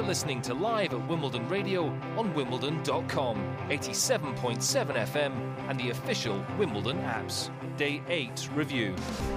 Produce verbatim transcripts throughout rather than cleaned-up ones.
listening to Live at Wimbledon Radio on Wimbledon dot com, eighty-seven point seven F M and the official Wimbledon apps. Day eight review.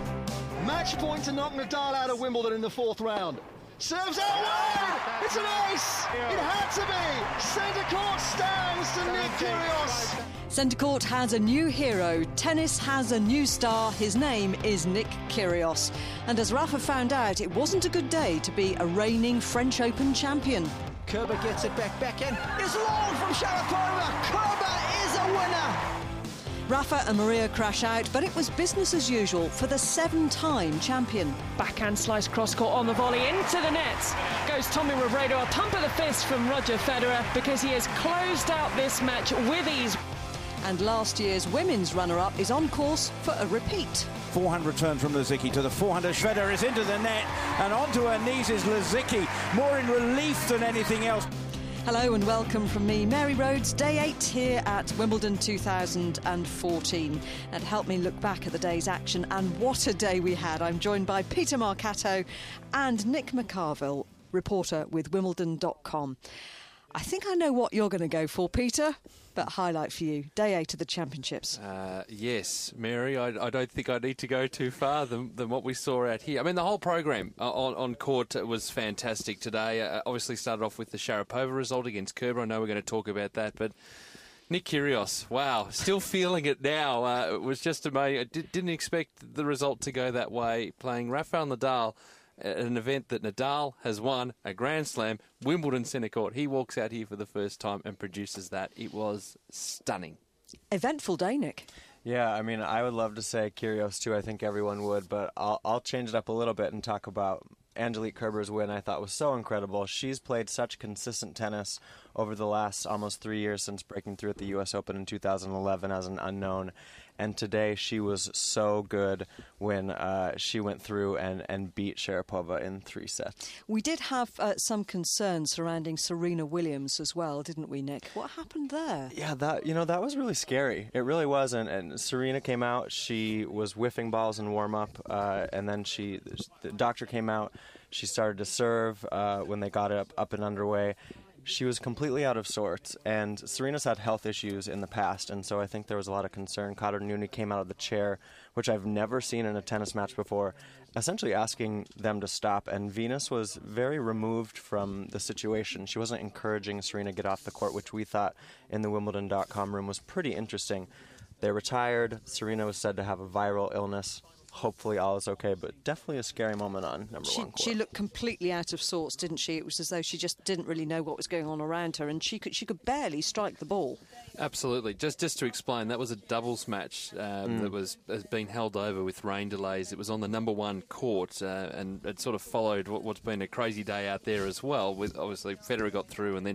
Match point to knock Nadal out of Wimbledon in the fourth round. Serves out wide! It's an ace! It had to be! Centre court stands to Nick Kyrgios. Centre court has a new hero. Tennis has a new star. His name is Nick Kyrgios. And as Rafa found out, it wasn't a good day to be a reigning French Open champion. Kerber gets it back, back in. It's long from Sharapova. Kerber is a winner. Rafa and Maria crash out, but it was business as usual for the seven-time champion. Backhand slice cross-court on the volley into the net. Goes Tommy Robredo, a pump of the fist from Roger Federer because he has closed out this match with ease. And last year's women's runner-up is on course for a repeat. Forehand return from Lisicki to the forehand. Federer is into the net and onto her knees is Lisicki, more in relief than anything else. Hello and welcome from me, Mary Rhodes, day eight here at Wimbledon two thousand fourteen. And help me look back at the day's action, and what a day we had. I'm joined by Peter Marcato and Nick McCarville, reporter with Wimbledon dot com. I think I know what you're going to go for, Peter, but highlight for you, day eight of the championships. Uh, yes, Mary, I, I don't think I need to go too far than, than what we saw out here. I mean, the whole program on, on court was fantastic today. Uh, obviously started off with the Sharapova result against Kerber. I know we're going to talk about that, but Nick Kyrgios, wow, still feeling it now. Uh, it was just amazing. I did, didn't expect the result to go that way, playing Rafael Nadal at an event that Nadal has won, a Grand Slam, Wimbledon centre court. He walks out here for the first time and produces that. It was stunning. Eventful day, Nick. Yeah, I mean, I would love to say Kyrgios too. I think everyone would, but I'll, I'll change it up a little bit and talk about Angelique Kerber's win. I thought was so incredible. She's played such consistent tennis over the last almost three years since breaking through at the U S Open in two thousand eleven as an unknown. And today she was so good when uh, she went through and, and beat Sharapova in three sets. We did have uh, some concerns surrounding Serena Williams as well, didn't we, Nick? What happened there? Yeah, that you know that was really scary. It really was. And, and Serena came out. She was whiffing balls in warm up, uh, and then she the doctor came out. She started to serve uh, when they got it up, up and underway. She was completely out of sorts, and Serena's had health issues in the past, and so I think there was a lot of concern. Kader Nuni came out of the chair, which I've never seen in a tennis match before, essentially asking them to stop, and Venus was very removed from the situation. She wasn't encouraging Serena to get off the court, which we thought in the Wimbledon dot com room was pretty interesting. They retired. Serena was said to have a viral illness. Hopefully all is okay, but definitely a scary moment on number she, one court. She looked completely out of sorts, didn't she? It was as though she just didn't really know what was going on around her, and she could she could barely strike the ball. Absolutely. Just just to explain, that was a doubles match uh, mm. that was has been held over with rain delays. It was on the number one court, uh, and it sort of followed what, what's been a crazy day out there as well. With obviously Federer got through, and then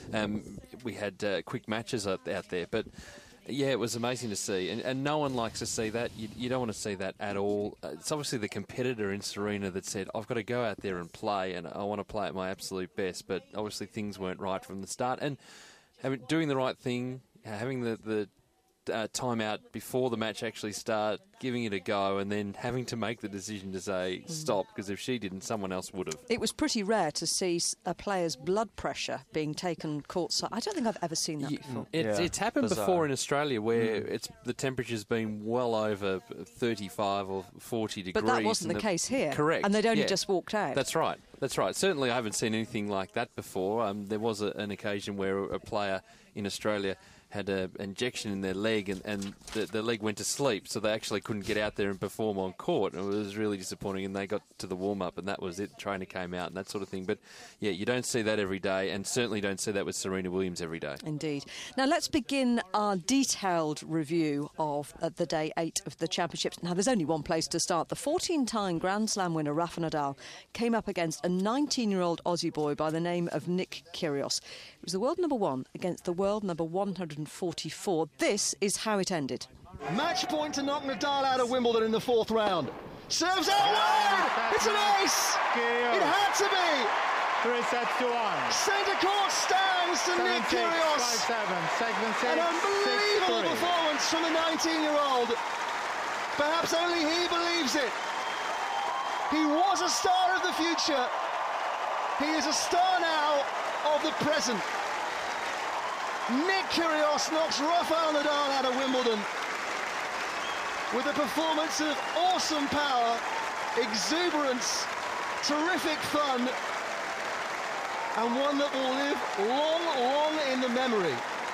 um, we had uh, quick matches out, out there, but. Yeah, it was amazing to see, and, and no one likes to see that. You, you don't want to see that at all. Uh, it's obviously the competitor in Serena that said, I've got to go out there and play, and I want to play at my absolute best, but obviously things weren't right from the start. And having, doing the right thing, having the, the uh, time out before the match actually start, giving it a go, and then having to make the decision to say stop, because if she didn't, someone else would have. It was pretty rare to see a player's blood pressure being taken courtside. I don't think I've ever seen that before. It, yeah, it's happened bizarre. before in Australia where mm. it's the temperature's been well over thirty-five or forty degrees. But that wasn't the, the case here. Correct. And they'd only yeah. just walked out. That's right. That's right. Certainly I haven't seen anything like that before. Um, there was a, an occasion where a player in Australia had an injection in their leg, and, and the, the leg went to sleep, so they actually couldn't get out there and perform on court. It was really disappointing, and they got to the warm-up, and that was it. The trainer came out and that sort of thing. But, yeah, you don't see that every day, and certainly don't see that with Serena Williams every day. Indeed. Now, let's begin our detailed review of uh, the day eight of the championships. Now, there's only one place to start. The fourteen-time Grand Slam winner, Rafa Nadal, came up against a nineteen-year-old Aussie boy by the name of Nick Kyrgios. It was the world number one against the world number one hundred forty-four. This is how it ended. Match point to knock Nadal out of Wimbledon in the fourth round. Serves out wide! It's an ace! It had to be! Three sets to one. Centre court stands to Nick Kyrgios. five seven, segment six, An unbelievable six, performance from the nineteen-year-old. Perhaps only he believes it. He was a star of the future. He is a star now of the present. Nick Kyrgios knocks Rafael Nadal out of Wimbledon with a performance of awesome power, exuberance, terrific fun, and one that will live long, long in the memory.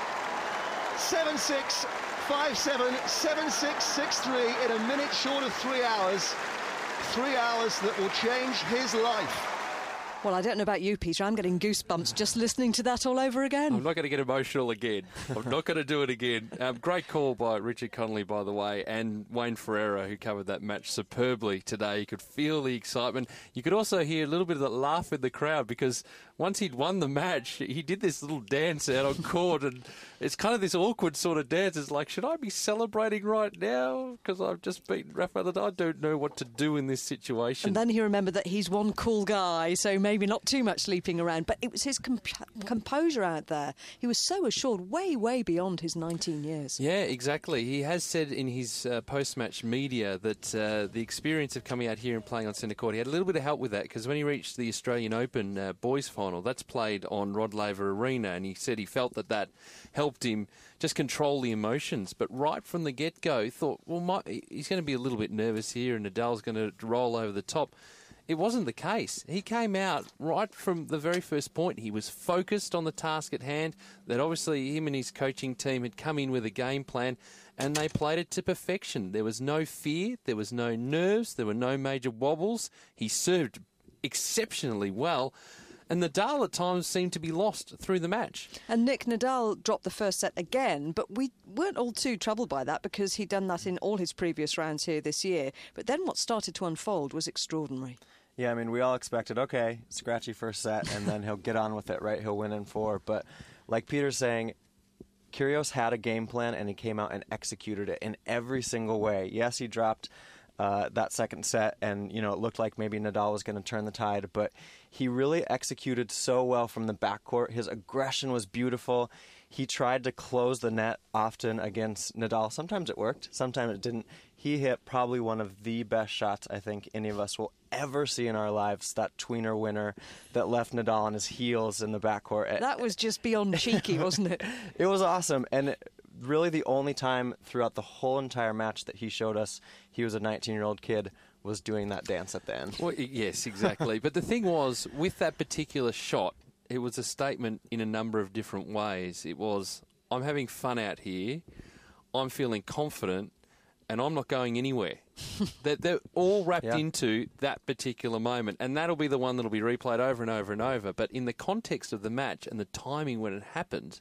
seven six, five seven, seven six, six three in a minute short of three hours. Three hours that will change his life. Well, I don't know about you, Peter. I'm getting goosebumps just listening to that all over again. I'm not going to get emotional again. I'm not going to do it again. Um, great call by Richard Connolly, by the way, and Wayne Ferreira, who covered that match superbly today. You could feel the excitement. You could also hear a little bit of the laugh in the crowd because once he'd won the match, he did this little dance out on court, and it's kind of this awkward sort of dance. It's like, should I be celebrating right now because I've just beaten Rafael Nadal? I don't know what to do in this situation. And then he remembered that he's one cool guy, so maybe Maybe not too much leaping around, but it was his comp- composure out there. He was so assured, way, way beyond his nineteen years. Yeah, exactly. He has said in his uh, post-match media that uh, the experience of coming out here and playing on centre court, he had a little bit of help with that because when he reached the Australian Open uh, boys final, that's played on Rod Laver Arena, and he said he felt that that helped him just control the emotions. But right from the get-go, he thought, well, my, he's going to be a little bit nervous here and Nadal's going to roll over the top. It wasn't the case. He came out right from the very first point. He was focused on the task at hand, that obviously him and his coaching team had come in with a game plan, and they played it to perfection. There was no fear, there was no nerves, there were no major wobbles. He served exceptionally well, and Nadal at times seemed to be lost through the match. And Nick Nadal dropped the first set again, but we weren't all too troubled by that because he'd done that in all his previous rounds here this year. But then what started to unfold was extraordinary. Yeah, I mean, we all expected, okay, scratchy first set, and then he'll get on with it, right? He'll win in four. But like Peter's saying, Kyrgios had a game plan, and he came out and executed it in every single way. Yes, he dropped uh, that second set, and, you know, it looked like maybe Nadal was going to turn the tide, but he really executed so well from the backcourt. His aggression was beautiful. He tried to close the net often against Nadal. Sometimes it worked, sometimes it didn't. He hit probably one of the best shots I think any of us will ever see in our lives, that tweener winner that left Nadal on his heels in the backcourt. That was just beyond cheeky, wasn't it? It was awesome, and really the only time throughout the whole entire match that he showed us he was a nineteen-year-old kid was doing that dance at the end. Well, yes, exactly. But the thing was, with that particular shot, it was a statement in a number of different ways. It was, I'm having fun out here, I'm feeling confident, and I'm not going anywhere. they're, they're all wrapped yeah. into that particular moment, and that'll be the one that'll be replayed over and over and over. But in the context of the match and the timing when it happened,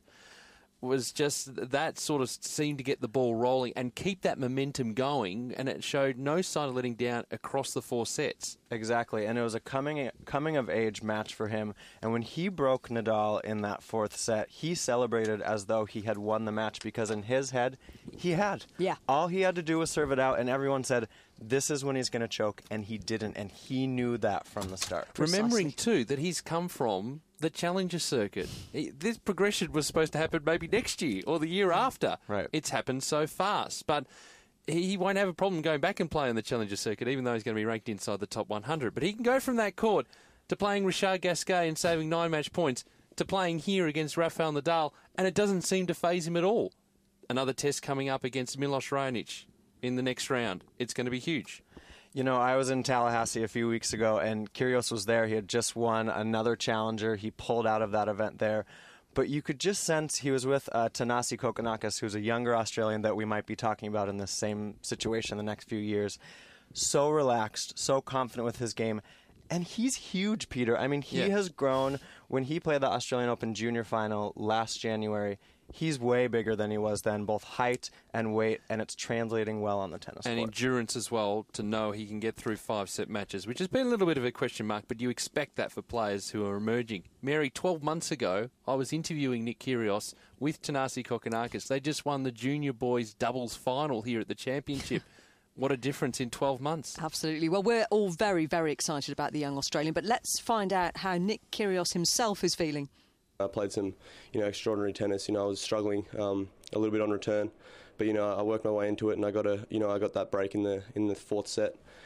was just that sort of seemed to get the ball rolling and keep that momentum going, and it showed no sign of letting down across the four sets. Exactly, and it was a coming coming of age match for him, and when he broke Nadal in that fourth set, he celebrated as though he had won the match because in his head, he had. Yeah. All he had to do was serve it out, and everyone said, this is when he's going to choke, and he didn't, and he knew that from the start. Remembering, too, that he's come from the Challenger circuit. This progression was supposed to happen maybe next year or the year after. Right. It's happened so fast. But he won't have a problem going back and playing the Challenger circuit, even though he's going to be ranked inside the top one hundred. But he can go from that court to playing Richard Gasquet and saving nine match points to playing here against Rafael Nadal, and it doesn't seem to faze him at all. Another test coming up against Milos Raonic in the next round. It's going to be huge. You know, I was in Tallahassee a few weeks ago, and Kyrgios was there. He had just won another challenger. He pulled out of that event there. But you could just sense he was with uh, Thanasi Kokkinakis, who's a younger Australian that we might be talking about in this same situation the next few years. So relaxed, so confident with his game. And he's huge, Peter. I mean, he yeah. has grown. When he played the Australian Open Junior Final last January, he's way bigger than he was then, both height and weight, and it's translating well on the tennis and court. And endurance as well, to know he can get through five-set matches, which has been a little bit of a question mark, but you expect that for players who are emerging. Mary, twelve months ago, I was interviewing Nick Kyrgios with Thanasi Kokkinakis. They just won the junior boys doubles final here at the championship. What a difference in twelve months. Absolutely. Well, we're all very, very excited about the young Australian, but let's find out how Nick Kyrgios himself is feeling. I played some, you know, extraordinary tennis. You know, I was struggling um, a little bit on return, but you know, I worked my way into it, and I got a, you know, I got that break in the in the fourth set,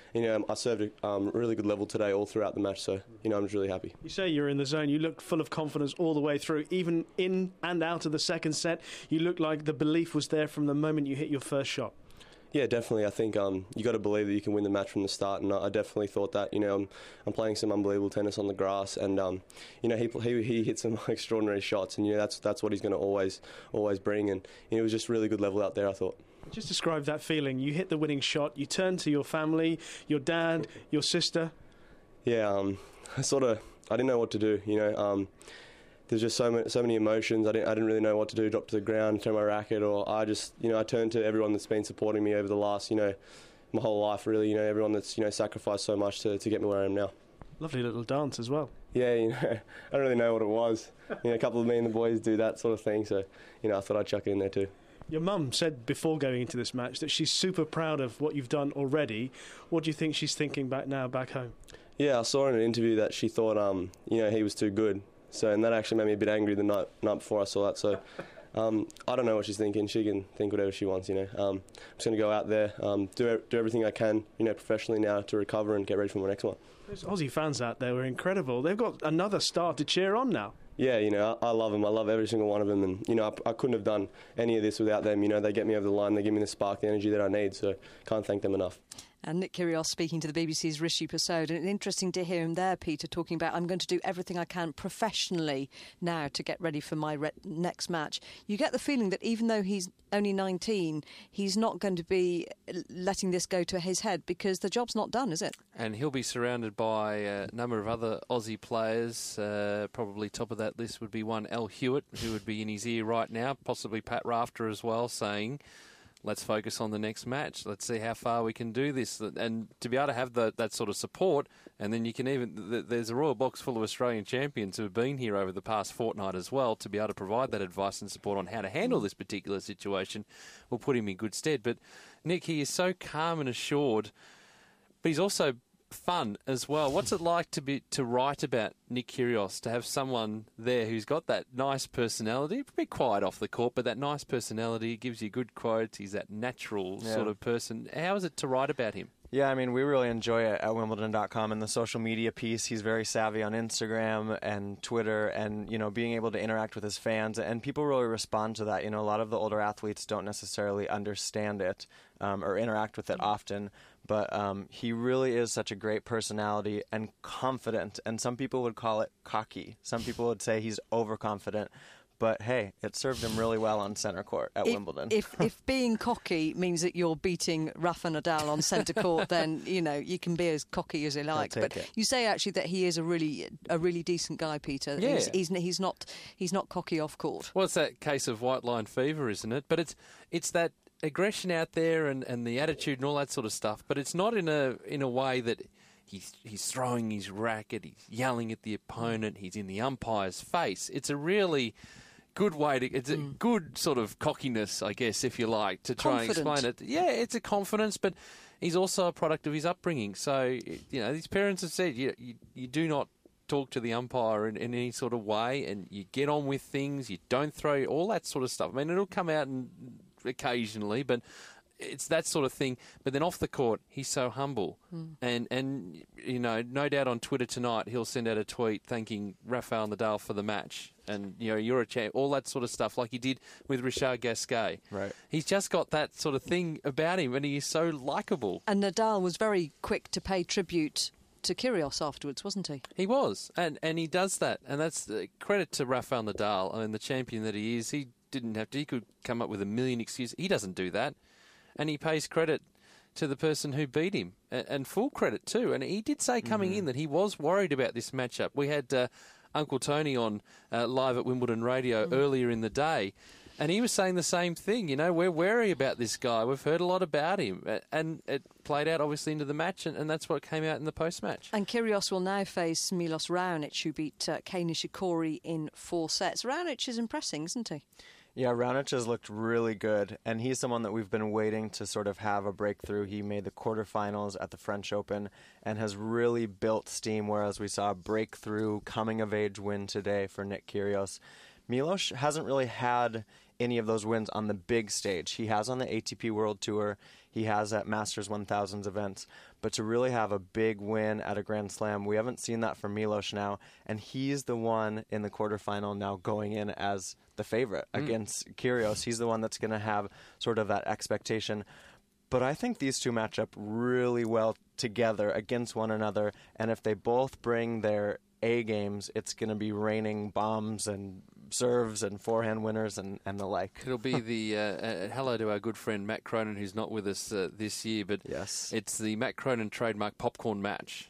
you know, I served a um, really good level today all throughout the match, so, you know, I'm just really happy. You say you're in the zone. You looked full of confidence all the way through. Even in and out of the second set, you looked like the belief was there from the moment you hit your first shot. Yeah, definitely. I think um, you got to believe that you can win the match from the start, and I definitely thought that. You know, I'm, I'm playing some unbelievable tennis on the grass, and um, you know, he, he he hit some extraordinary shots, and you know, that's that's what he's going to always always bring. And you know, it was just really good level out there, I thought. Just describe that feeling. You hit the winning shot. You turn to your family, your dad, your sister. Yeah, um, I sort of I didn't know what to do. You know. Um, There's just so many, so many emotions. I didn't, I didn't really know what to do. Drop to the ground, turn my racket, or I just, you know, I turned to everyone that's been supporting me over the last, you know, my whole life. Really, you know, everyone that's, you know, sacrificed so much to, to get me where I am now. Lovely little dance as well. Yeah, you know, I don't really know what it was. You know, a couple of me and the boys do that sort of thing, so you know, I thought I'd chuck it in there too. Your mum said before going into this match that she's super proud of what you've done already. What do you think she's thinking back now, back home? Yeah, I saw in an interview that she thought, um, you know, he was too good. So, and that actually made me a bit angry the night night before I saw that. So, um, I don't know what she's thinking. She can think whatever she wants, you know. Um, I'm just going to go out there, um, do do everything I can, you know, professionally now to recover and get ready for my next one. Those Aussie fans out there were incredible. They've got another star to cheer on now. Yeah, you know, I, I love them. I love every single one of them, and you know, I, I couldn't have done any of this without them. You know, they get me over the line. They give me the spark, the energy that I need. So, can't thank them enough. And Nick Kyrgios speaking to the B B C's Rishi Persaud. And it's interesting to hear him there, Peter, talking about, I'm going to do everything I can professionally now to get ready for my re- next match. You get the feeling that even though he's only nineteen, he's not going to be letting this go to his head, because the job's not done, is it? And he'll be surrounded by a number of other Aussie players. Uh, probably top of that list would be one Al Hewitt, who would be in his ear right now, possibly Pat Rafter as well, saying, let's focus on the next match. Let's see how far we can do this. And to be able to have the, that sort of support, and then you can even... There's a Royal Box full of Australian champions who have been here over the past fortnight as well, to be able to provide that advice and support on how to handle this particular situation will put him in good stead. But Nick, he is so calm and assured, but he's also fun as well. What's it like to be to write about Nick Kyrgios, to have someone there who's got that nice personality, a bit quiet off the court, but that nice personality, gives you good quotes, he's that natural yeah. sort of person. How is it to write about him? Yeah, I mean, we really enjoy it at Wimbledon dot com and the social media piece. He's very savvy on Instagram and Twitter, and, you know, being able to interact with his fans, and people really respond to that. You know, a lot of the older athletes don't necessarily understand it um, or interact with it often, but um, he really is such a great personality and confident, and some people would call it cocky. Some people would say he's overconfident. But, hey, it served him really well on centre court at if, Wimbledon. If if being cocky means that you're beating Rafa Nadal on centre court, then, you know, you can be as cocky as you like. But it. You say, actually, that he is a really a really decent guy, Peter. Yeah. He's, he's, he's, not, he's not cocky off court. Well, it's that case of white line fever, isn't it? But it's it's that aggression out there and, and the attitude and all that sort of stuff. But it's not in a in a way that... He's he's throwing his racket, he's yelling at the opponent, he's in the umpire's face. It's a really good way to... It's a mm. good sort of cockiness, I guess, if you like, to try Confident. and explain it. Yeah, it's a confidence, but he's also a product of his upbringing. So, you know, his parents have said, you, you, you do not talk to the umpire in, in any sort of way, and you get on with things, you don't throw all that sort of stuff. I mean, it'll come out and occasionally, but... It's that sort of thing. But then off the court, he's so humble. Mm. And, and you know, no doubt on Twitter tonight, he'll send out a tweet thanking Rafael Nadal for the match. And, you know, you're a champ, all that sort of stuff, like he did with Richard Gasquet. Right. He's just got that sort of thing about him, and he is so likeable. And Nadal was very quick to pay tribute to Kyrgios afterwards, wasn't he? He was. And, and he does that. And that's uh, credit to Rafael Nadal. I mean, the champion that he is, he didn't have to. He could come up with a million excuses. He doesn't do that. And he pays credit to the person who beat him, and, and full credit too. And he did say coming mm-hmm. in that he was worried about this matchup. We had uh, Uncle Tony on uh, live at Wimbledon Radio mm. earlier in the day, and he was saying the same thing. You know, we're wary about this guy. We've heard a lot about him. And it played out, obviously, into the match, and, and that's what came out in the post-match. And Kyrgios will now face Milos Raonic, who beat uh, Kei Nishikori in four sets. Raonic is impressing, isn't he? Yeah, Raonic has looked really good, and he's someone that we've been waiting to sort of have a breakthrough. He made the quarterfinals at the French Open and has really built steam, whereas we saw a breakthrough coming-of-age win today for Nick Kyrgios. Milos hasn't really had any of those wins on the big stage. He has on the A T P World Tour. He he has at Masters one thousands events. But to really have a big win at a Grand Slam, we haven't seen that from Milos now, and he's the one in the quarterfinal now going in as the favorite mm. against Kyrgios. He's the one that's going to have sort of that expectation. But I think these two match up really well together against one another, and if they both bring their A games, it's going to be raining bombs and serves and forehand winners and, and the like. It'll be the uh, uh, hello to our good friend Matt Cronin, who's not with us uh, this year, but yes. It's the Matt Cronin trademark popcorn match.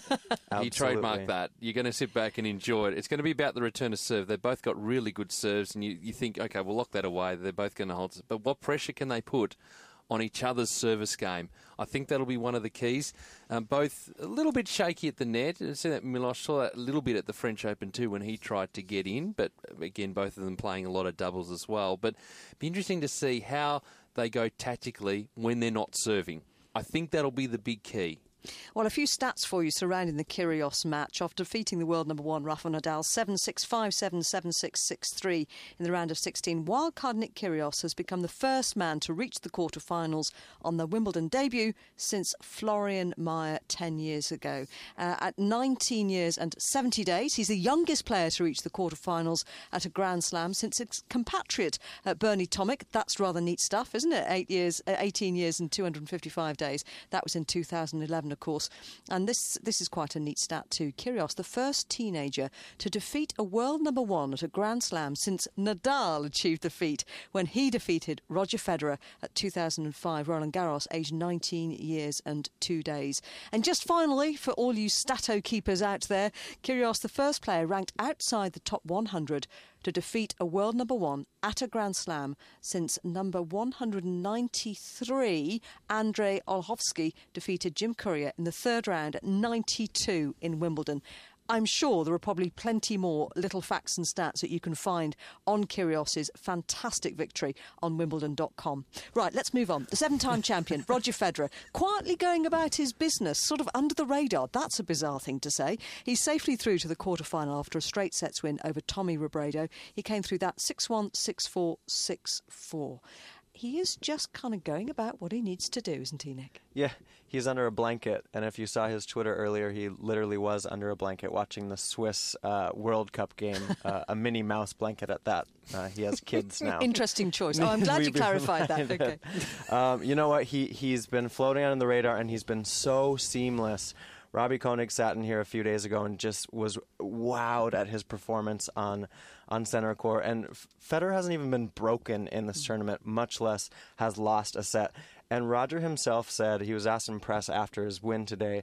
He trademarked that. You're going to sit back and enjoy it. It's going to be about the return of serve. They've both got really good serves, and you, you think, okay, we'll lock that away. They're both going to hold it. But what pressure can they put on each other's service game? I think that'll be one of the keys. Um, both a little bit shaky at the net. I see that Milos saw that a little bit at the French Open too when he tried to get in, but again, both of them playing a lot of doubles as well. But it'll be interesting to see how they go tactically when they're not serving. I think that'll be the big key. Well, a few stats for you surrounding the Kyrgios match. After defeating the world number one, Rafa Nadal, seven six, five seven, seven six, six three in the round of sixteen, wildcard Nick Kyrgios has become the first man to reach the quarterfinals on the Wimbledon debut since Florian Mayer ten years ago. Uh, at nineteen years and seventy days, he's the youngest player to reach the quarterfinals at a Grand Slam since his compatriot uh, Bernie Tomic. That's rather neat stuff, isn't it? Eight years, uh, eighteen years and two hundred fifty-five days. That was in two thousand eleven. Of course, and this this is quite a neat stat too. Kyrgios, the first teenager to defeat a world number one at a Grand Slam since Nadal achieved the feat when he defeated Roger Federer at two thousand five, Roland Garros, aged nineteen years and two days. And just finally, for all you stato keepers out there, Kyrgios, the first player ranked outside the top one hundred to defeat a world number one at a Grand Slam since number one hundred ninety-three, Andrei Olhovsky, defeated Jim Courier in the third round at ninety-two in Wimbledon. I'm sure there are probably plenty more little facts and stats that you can find on Kyrgios's fantastic victory on Wimbledon dot com. Right, let's move on. The seven-time champion, Roger Federer, quietly going about his business, sort of under the radar. That's a bizarre thing to say. He's safely through to the quarterfinal after a straight sets win over Tommy Robredo. He came through that six one, six four, six four. He is just kind of going about what he needs to do, isn't he, Nick? Yeah, he's under a blanket, and if you saw his Twitter earlier, he literally was under a blanket watching the Swiss uh, World Cup game, uh, a Minnie Mouse blanket at that. Uh, he has kids now. Interesting choice. Oh, I'm glad you clarified that. Okay. Um, you know what? He, he's been floating under the radar, and he's been so seamless. Robbie Koenig sat in here a few days ago and just was wowed at his performance on on center court. And Federer hasn't even been broken in this tournament, much less has lost a set. And Roger himself said, he was asked in press after his win today,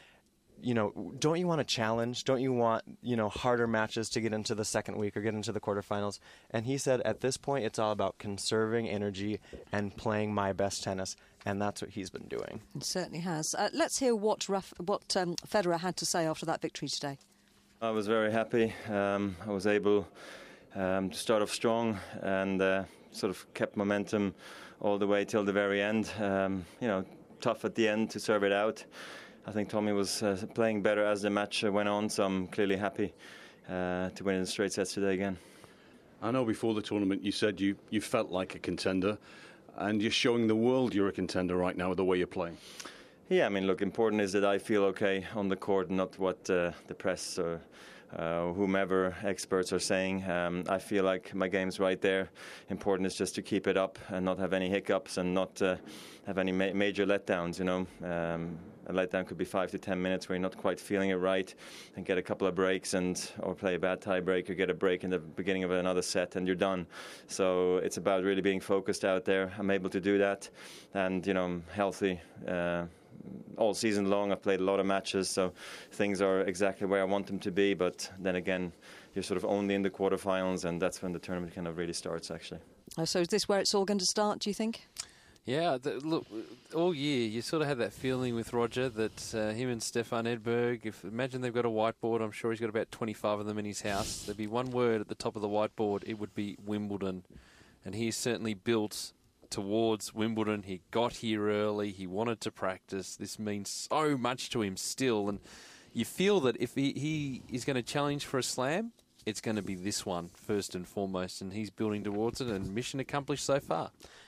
you know, don't you want a challenge? Don't you want, you know, harder matches to get into the second week or get into the quarterfinals? And he said, at this point, it's all about conserving energy and playing my best tennis. And that's what he's been doing. It certainly has. Uh, let's hear what Raf- what um, Federer had to say after that victory today. I was very happy. Um, I was able um, to start off strong and uh, sort of kept momentum all the way till the very end. Um, you know, tough at the end to serve it out. I think Tommy was uh, playing better as the match went on, so I'm clearly happy uh, to win in the straight sets today again. I know before the tournament you said you, you felt like a contender, and you're showing the world you're a contender right now with the way you're playing. Yeah, I mean, look, important is that I feel okay on the court, not what uh, the press or uh, whomever experts are saying. Um, I feel like my game's right there. Important is just to keep it up and not have any hiccups and not uh, have any ma- major letdowns, you know. Um, a letdown could be five to ten minutes where you're not quite feeling it right and get a couple of breaks and or play a bad tie break or get a break in the beginning of another set and you're done. So it's about really being focused out there. I'm able to do that and, you know, I'm healthy. Uh, all season long I've played a lot of matches, so things are exactly where I want them to be, but then again you're sort of only in the quarterfinals and that's when the tournament kind of really starts actually. Oh, so is this where it's all going to start, do you think? Yeah, the, look, all year you sort of had that feeling with Roger that uh, him and Stefan Edberg, if imagine they've got a whiteboard, I'm sure he's got about twenty-five of them in his house, there'd be one word at the top of the whiteboard, it would be Wimbledon, and he's certainly built towards Wimbledon. He got here early, he wanted to practice, this means so much to him still, and you feel that if he, he is going to challenge for a slam, it's going to be this one first and foremost, and he's building towards it, and mission accomplished so far.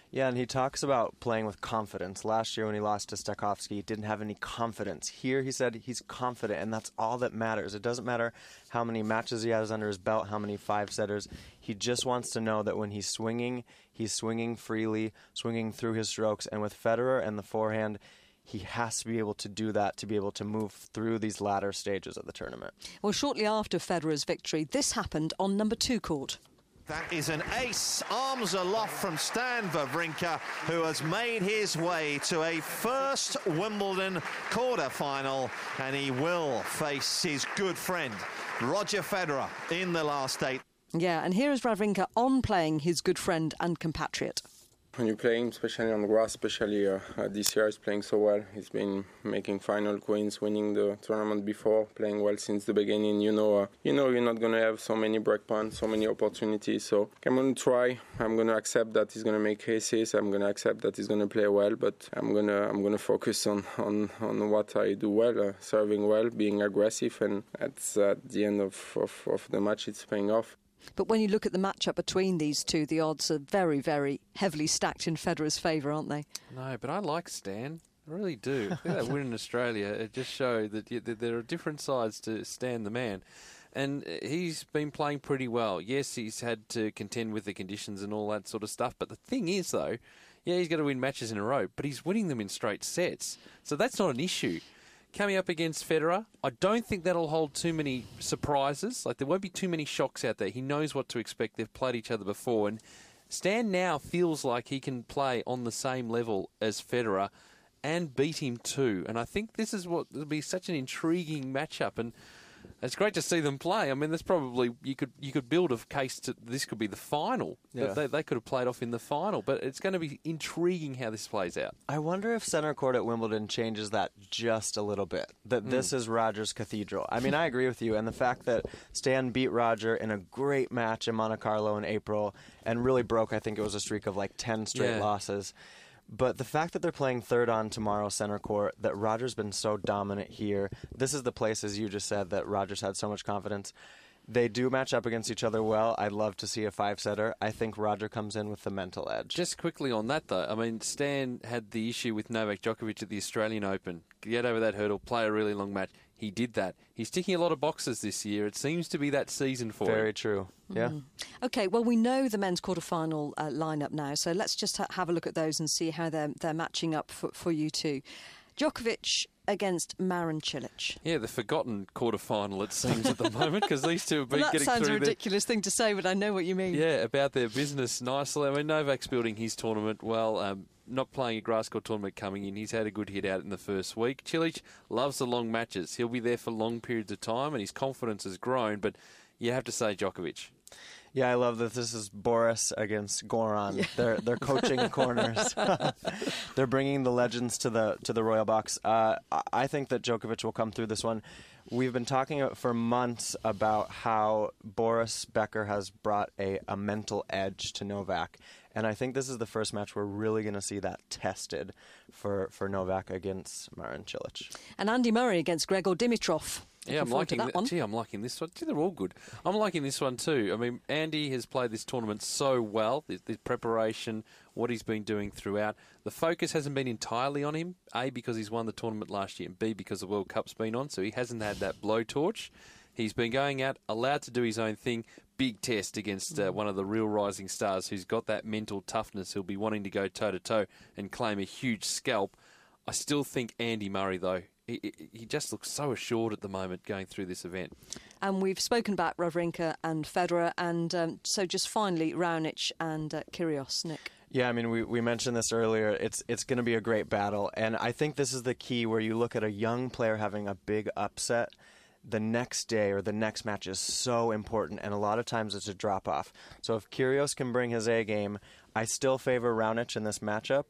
Yeah, and he talks about playing with confidence. Last year when he lost to Stakhovsky, he didn't have any confidence. Here he said he's confident, and that's all that matters. It doesn't matter how many matches he has under his belt, how many five-setters. He just wants to know that when he's swinging, he's swinging freely, swinging through his strokes. And with Federer and the forehand, he has to be able to do that to be able to move through these latter stages of the tournament. Well, shortly after Federer's victory, this happened on number two court. That is an ace, arms aloft from Stan Wawrinka, who has made his way to a first Wimbledon quarter-final, and he will face his good friend, Roger Federer, in the last eight. Yeah, and here is Wawrinka on playing his good friend and compatriot. When you're playing, especially on the grass, especially uh, uh, this year, he's playing so well. He's been making final queens, winning the tournament before, playing well since the beginning. You know, uh, you know, you're not going to have so many break points, so many opportunities. So I'm going to try. I'm going to accept that he's going to make aces. I'm going to accept that he's going to play well. But I'm going to I'm going to focus on on, on what I do well, uh, serving well, being aggressive, and at uh, the end of, of of the match, it's paying off. But when you look at the matchup between these two, the odds are very, very heavily stacked in Federer's favour, aren't they? No, but I like Stan. I really do. I think that win in Australia, it just showed that, you, that there are different sides to Stan the man. And he's been playing pretty well. Yes, he's had to contend with the conditions and all that sort of stuff. But the thing is, though, yeah, he's got to win matches in a row, but he's winning them in straight sets. So that's not an issue. Coming up against Federer, I don't think that'll hold too many surprises. Like, there won't be too many shocks out there. He knows what to expect. They've played each other before. And Stan now feels like he can play on the same level as Federer and beat him too. And I think this is what will be such an intriguing matchup. And it's great to see them play. I mean, there's probably, you could you could build a case to this could be the final. Yeah. They, they could have played off in the final, but it's going to be intriguing how this plays out. I wonder if center court at Wimbledon changes that just a little bit, that mm. this is Roger's cathedral. I mean, I agree with you, and the fact that Stan beat Roger in a great match in Monte Carlo in April and really broke, I think it was a streak of like ten straight yeah. losses. But the fact that they're playing third on tomorrow center court, that Roger's been so dominant here, this is the place, as you just said, that Roger's had so much confidence. They do match up against each other well. I'd love to see a five-setter. I think Roger comes in with the mental edge. Just quickly on that, though, I mean, Stan had the issue with Novak Djokovic at the Australian Open. Get over that hurdle, play a really long match. He did that. He's ticking a lot of boxes this year. It seems to be that season for him. Very true. Yeah. Mm. OK, well, we know the men's quarter-final uh, lineup now, so let's just ha- have a look at those and see how they're, they're matching up for, for you two. Djokovic against Marin Cilic. Yeah, the forgotten quarter-final, it seems, at the moment, because these two have been well, getting through... That sounds a ridiculous their... thing to say, but I know what you mean. Yeah, about their business nicely. I mean, Novak's building his tournament well, um, not playing a grass court tournament coming in. He's had a good hit out in the first week. Cilic loves the long matches. He'll be there for long periods of time, and his confidence has grown, but you have to say Djokovic. Yeah, I love that this is Boris against Goran. Yeah. They're they're coaching corners. They're bringing the legends to the to the Royal Box. Uh, I think that Djokovic will come through this one. We've been talking for months about how Boris Becker has brought a, a mental edge to Novak. And I think this is the first match we're really going to see that tested for, for Novak against Marin Cilic. And Andy Murray against Gregor Dimitrov. Yeah, I'm liking that one. Gee, I'm liking this one. Gee, they're all good. I'm liking this one too. I mean, Andy has played this tournament so well. The, the preparation, what he's been doing throughout. The focus hasn't been entirely on him. A, because he's won the tournament last year, and B, because the World Cup's been on, so he hasn't had that blowtorch. He's been going out, allowed to do his own thing. Big test against uh, one of the real rising stars who's got that mental toughness. He'll be wanting to go toe-to-toe and claim a huge scalp. I still think Andy Murray, though, he, he just looks so assured at the moment going through this event. And we've spoken about Wawrinka and Federer, and um, so just finally, Raonic and uh, Kyrgios, Nick. Yeah, I mean, we, we mentioned this earlier. It's it's going to be a great battle, and I think this is the key where you look at a young player having a big upset. The next day or the next match is so important, and a lot of times it's a drop-off. So if Kyrgios can bring his A game, I still favor Raonic in this matchup,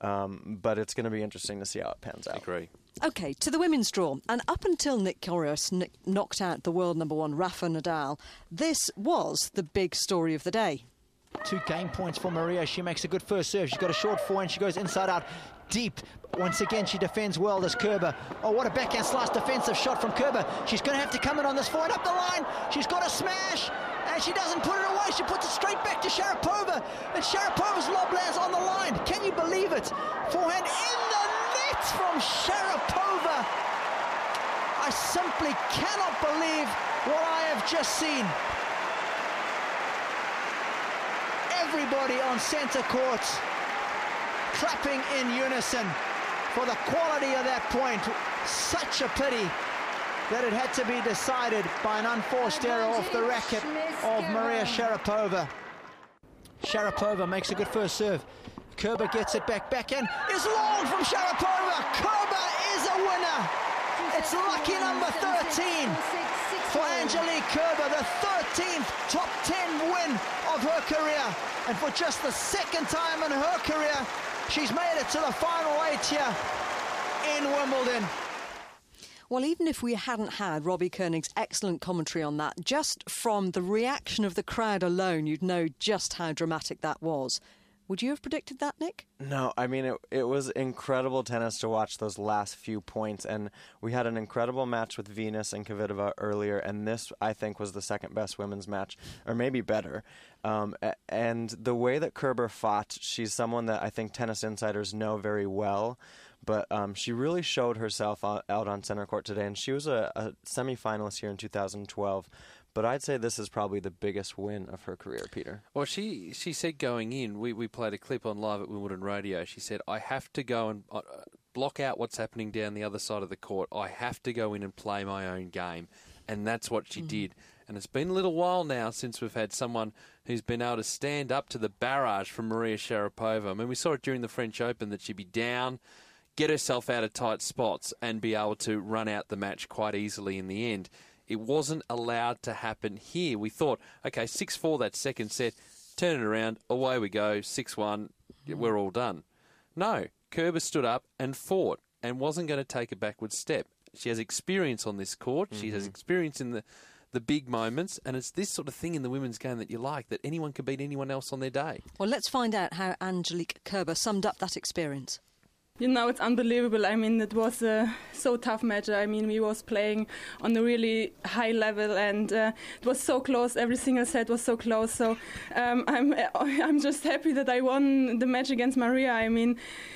um, but it's going to be interesting to see how it pans out. I agree. OK, to the women's draw. And up until Nick Kyrgios Nick knocked out the world number one, Rafa Nadal, this was the big story of the day. Two game points for Maria. She makes a good first serve. She's got a short forehand. She goes inside out. deep. Once again, she defends well, this Kerber. Oh, what a backhand slice defensive shot from Kerber. She's going to have to come in on this forehand up the line. She's got a smash, and she doesn't put it away. She puts it straight back to Sharapova, and Sharapova's lob lands on the line. Can you believe it? Forehand in the net from Sharapova. I simply cannot believe what I have just seen. Everybody on centre court clapping in unison for the quality of that point. Such a pity that it had to be decided by an unforced error off the racket of Maria Sharapova. Sharapova makes a good first serve. Kerber gets it back. Backhand is long from Sharapova. Kerber is a winner. It's lucky number thirteen for Angelique Kerber, the thirteenth top ten win of her career. And for just the second time in her career, she's made it to the final eight here in Wimbledon. Well, even if we hadn't had Robbie Koenig's excellent commentary on that, just from the reaction of the crowd alone, you'd know just how dramatic that was. Would you have predicted that, Nick? No, I mean, it it was incredible tennis to watch those last few points, and we had an incredible match with Venus and Kvitova earlier, and this, I think, was the second best women's match, or maybe better. Um, and the way that Kerber fought, she's someone that I think tennis insiders know very well, but um, she really showed herself out on center court today, and she was a, a semi-finalist here in two thousand twelve. But I'd say this is probably the biggest win of her career, Peter. Well, she she said going in, we, we played a clip on Live at Wimbledon Radio. She said, I have to go and uh, block out what's happening down the other side of the court. I have to go in and play my own game. And that's what she mm. did. And it's been a little while now since we've had someone who's been able to stand up to the barrage from Maria Sharapova. I mean, we saw it during the French Open that she'd be down, get herself out of tight spots, and be able to run out the match quite easily in the end. It wasn't allowed to happen here. We thought, okay, six four that second set, turn it around, away we go, six one, we're all done. No, Kerber stood up and fought and wasn't going to take a backward step. She has experience on this court. Mm-hmm. She has experience in the, the big moments, and it's this sort of thing in the women's game that you like, that anyone can beat anyone else on their day. Well, let's find out how Angelique Kerber summed up that experience. You know, it's unbelievable. I mean, it was a so tough match. I mean, we was playing on a really high level, and uh, it was so close. Every single set was so close. So um, I'm I'm just happy that I won the match against Maria. I mean,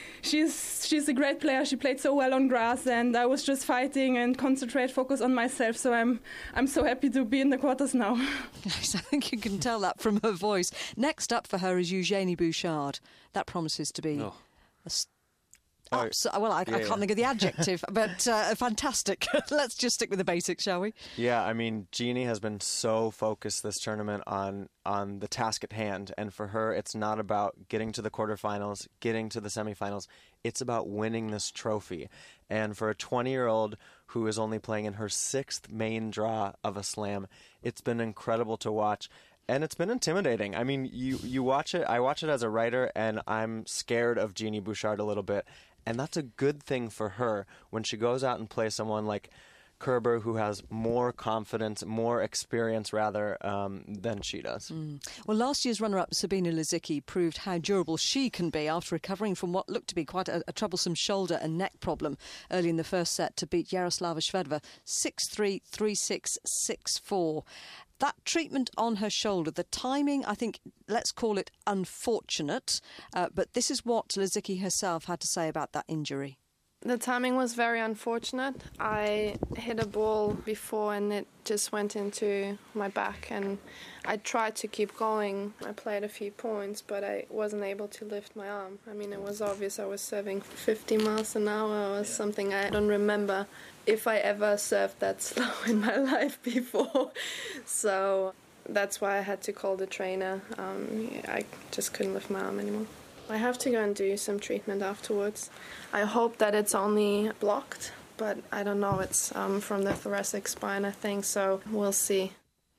she's she's a great player. She played so well on grass, and I was just fighting and concentrate, focus on myself. So I'm I'm so happy to be in the quarters now. Yes, I think you can tell that from her voice. Next up for her is Eugenie Bouchard. That promises to be oh. a st- Oh, so, well, I, yeah, I can't yeah. think of the adjective, but uh, fantastic. Let's just stick with the basics, shall we? Yeah, I mean, Jeannie has been so focused this tournament on on the task at hand, and for her, it's not about getting to the quarterfinals, getting to the semifinals. It's about winning this trophy. And for a twenty-year-old who is only playing in her sixth main draw of a slam, it's been incredible to watch. And it's been intimidating. I mean, you, you watch it, I watch it as a writer, and I'm scared of Jeannie Bouchard a little bit. And that's a good thing for her when she goes out and plays someone like Kerber, who has more confidence, more experience, rather, um, than she does. Mm. Well, last year's runner-up, Sabina Lisicki, proved how durable she can be after recovering from what looked to be quite a, a troublesome shoulder and neck problem early in the first set to beat Yaroslava Shvedova six three, three six, six four. That treatment on her shoulder, the timing, I think, let's call it unfortunate, uh, but this is what Lisicki herself had to say about that injury. The timing was very unfortunate. I hit a ball before and it just went into my back, and I tried to keep going. I played a few points, but I wasn't able to lift my arm. I mean, it was obvious I was serving fifty miles an hour or something. I don't remember if I ever served that slow in my life before. So that's why I had to call the trainer. Um, I just couldn't lift my arm anymore. I have to go and do some treatment afterwards. I hope that it's only blocked, but I don't know. It's um, from the thoracic spine, I think, so we'll see.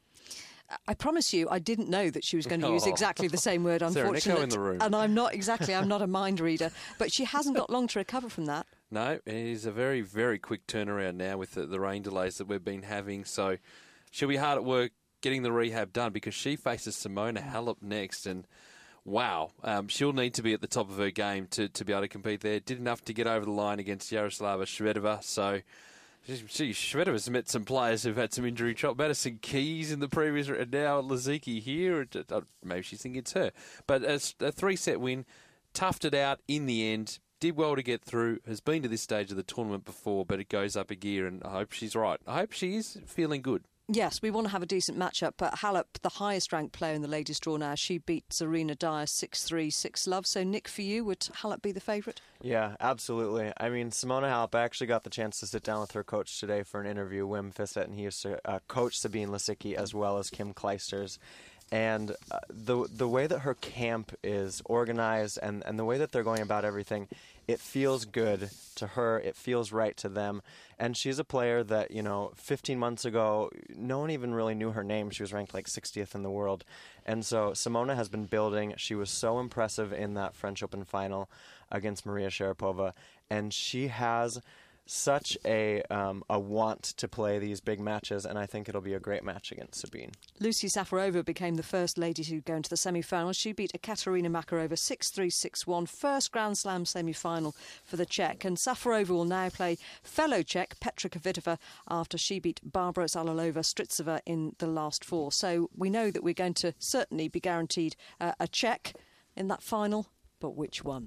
I promise you, I didn't know that she was going to use exactly the same word, unfortunately. Is there an echo in the room? And I'm not exactly, I'm not a mind reader, but she hasn't got long to recover from that. No, it is a very, very quick turnaround now with the, the rain delays that we've been having, so she'll be hard at work getting the rehab done because she faces Simona Halep next, and wow, um, she'll need to be at the top of her game to, to be able to compete there. Did enough to get over the line against Yaroslava Shvedova, so she, Shvedova's met some players who've had some injury trouble. Madison Keys in the previous, and now Lazicki here. Maybe she's thinking it's her. But a, a three-set win, toughed it out in the end, did well to get through, has been to this stage of the tournament before, but it goes up a gear, and I hope she's right. I hope she is feeling good. Yes, we want to have a decent matchup, but Halep, the highest-ranked player in the ladies' draw now, she beat Zarina Dyer six three, six love. So, Nick, for you, would Halep be the favourite? Yeah, absolutely. I mean, Simona Halep, I actually got the chance to sit down with her coach today for an interview, Wim Fissett, and he used to uh, coach Sabine Lisicki as well as Kim Kleisters. And uh, the the way that her camp is organized and, and the way that they're going about everything, it feels good to her. It feels right to them. And she's a player that, you know, fifteen months ago, no one even really knew her name. She was ranked like sixtieth in the world. And so Simona has been building. She was so impressive in that French Open final against Maria Sharapova. And she has such a um, a want to play these big matches, and I think it'll be a great match against Sabine. Lucy Safarova became the first lady to go into the semi-final. She beat Ekaterina Makarova six three, six one, first Grand Slam semi-final for the Czech. And Safarova will now play fellow Czech Petra Kvitova after she beat Barbara Zalalova-Strycova in the last four. So we know that we're going to certainly be guaranteed uh, a Czech in that final, but which one?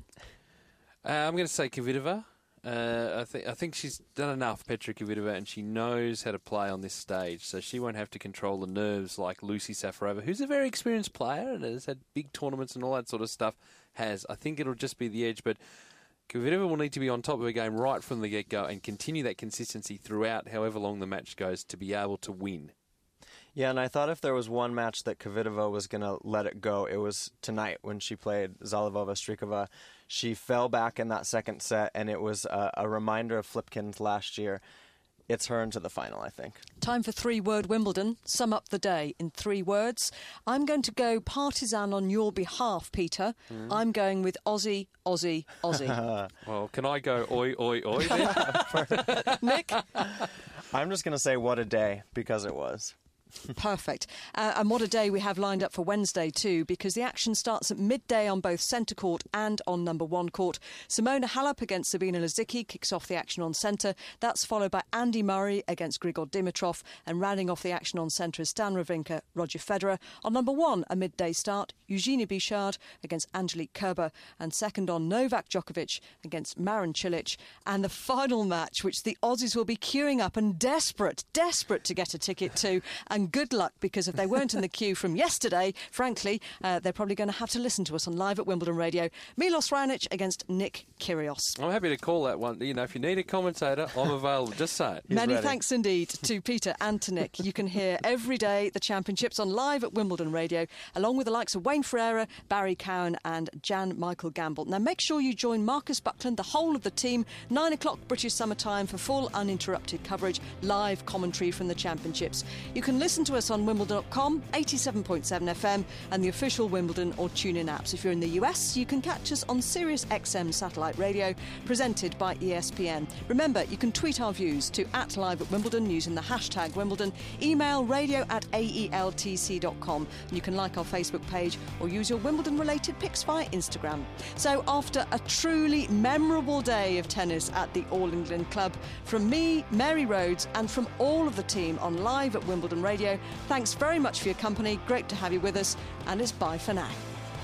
Uh, I'm going to say Kvitova. Uh, I think I think she's done enough, Petra Kvitova, and she knows how to play on this stage, so she won't have to control the nerves like Lucy Safarova, who's a very experienced player and has had big tournaments and all that sort of stuff, has. I think it'll just be the edge, but Kvitova will need to be on top of her game right from the get-go and continue that consistency throughout however long the match goes to be able to win. Yeah, and I thought if there was one match that Kvitova was going to let it go, it was tonight when she played Zalavova-Strikova. She fell back in that second set, and it was a, a reminder of Flipkins last year. It's her into the final, I think. Time for three-word Wimbledon. Sum up the day in three words. I'm going to go partisan on your behalf, Peter. Mm. I'm going with Aussie, Aussie, Aussie. Well, can I go oi, oi, oi then? Nick? I'm just going to say what a day, because it was. Perfect. Uh, and what a day we have lined up for Wednesday too, because the action starts at midday on both centre court and on number one court. Simona Halep against Sabina Lisicki kicks off the action on centre. That's followed by Andy Murray against Grigor Dimitrov, and rounding off the action on centre is Stan Wawrinka, Roger Federer. On number one, a midday start, Eugenie Bichard against Angelique Kerber, and second on Novak Djokovic against Marin Cilic. And the final match, which the Aussies will be queuing up and desperate, desperate to get a ticket to. And good luck, because if they weren't in the queue from yesterday, frankly, uh, they're probably going to have to listen to us on Live at Wimbledon Radio. Milos Raonic against Nick Kyrgios. I'm happy to call that one. You know, if you need a commentator, I'm available. Just say it. He's Many ready. Thanks indeed to Peter and to Nick. You can hear every day the championships on Live at Wimbledon Radio, along with the likes of Wayne Ferreira, Barry Cowan and Jan Michael Gamble. Now make sure you join Marcus Buckland, the whole of the team, nine o'clock British summer time for full uninterrupted coverage, live commentary from the championships. You can listen to us on Wimbledon dot com, eighty-seven point seven F M and the official Wimbledon or TuneIn apps. If you're in the U S, you can catch us on Sirius X M satellite radio, presented by E S P N. Remember, you can tweet our views to at Live at Wimbledon using the hashtag Wimbledon, email radio at A E L T C dot com. You can like our Facebook page or use your Wimbledon-related pics via Instagram. So after a truly memorable day of tennis at the All England Club, from me, Mary Rhodes, and from all of the team on Live at Wimbledon Radio, thanks very much for your company. Great to have you with us, and it's bye for now.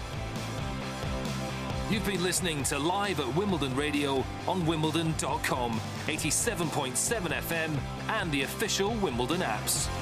You've been listening to Live at Wimbledon Radio on Wimbledon dot com, eighty-seven point seven F M and the official Wimbledon apps.